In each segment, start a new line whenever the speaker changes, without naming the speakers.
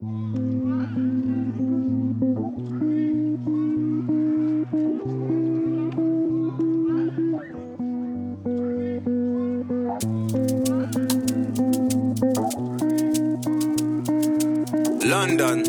London.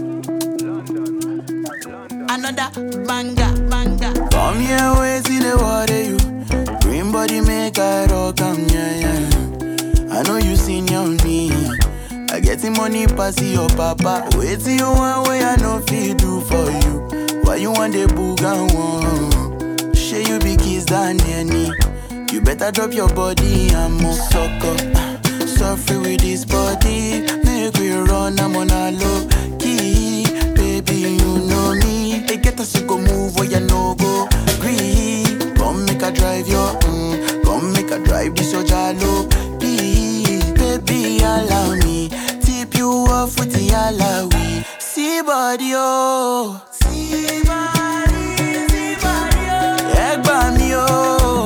Another banger.
Come here, wait till the water you. Green body make I rock, yeah. I know you senior me. I get the money pass your papa. Wait till you want way I know feel do for you. Why you want the boogan one? Share you be kiss than any. You better drop your body and move sucker. Suffer with this body. Make we run, I'm on a low key. Baby, you know me. They get us to go move where you no go. Green, come make a drive your come make a drive this your jalo. Please, baby, allow me. Tip you off with the alawi. See body, oh. See body, oh. Egg by me, oh.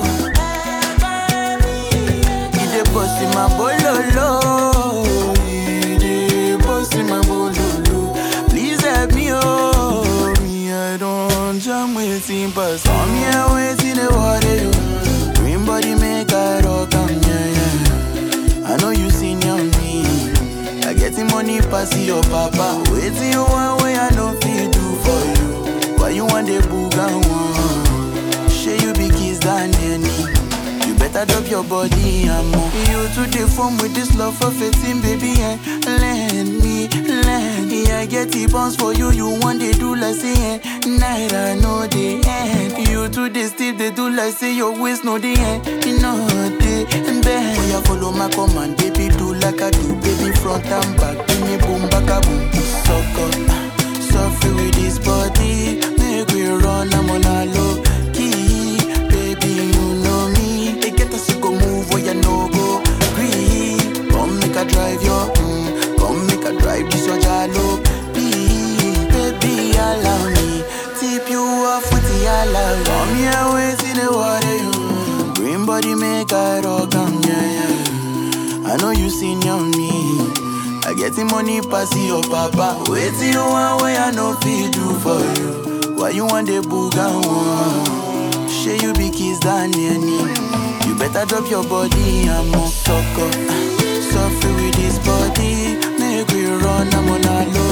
He dey bust in my bololo. He dey bust in my bololo. Please help me, oh. Me, I don't jam waiting, but come here, waiting the water, you. Green body make I rock, yeah. I know you senior me. I get the money pass your papa. Wait till you want way I know feel do for you. Why you want the boogan one? Share you be kiss than any. You better drop your body and move. You to the form with this love for 15, baby, and lend me. Yeah, I get the bounce for you. You want they do like say night I know the end. You to the still they do like say your waist know the end. You know the bend. Oh, yeah, follow my command, baby, do like I do, baby, front and back. Give me boom, back a boom, sucker. Suffer with this body, make we run, I'm on a low key. Baby, you know me. They get us to go move where you no go. Green, come make a drive your come make a drive this your jalo. Please, baby, allow me. Tip you off with the alawi. Come here, wait in the water, you. Green body make I rock, yeah. I know you senior me. I get the money pass your papa. Wait till you want way I know feel do for you. Why you want the boogan one? Share you be kiss than any. You better drop your body and move sucker. Suffer with this body. Make we run, I'm on a low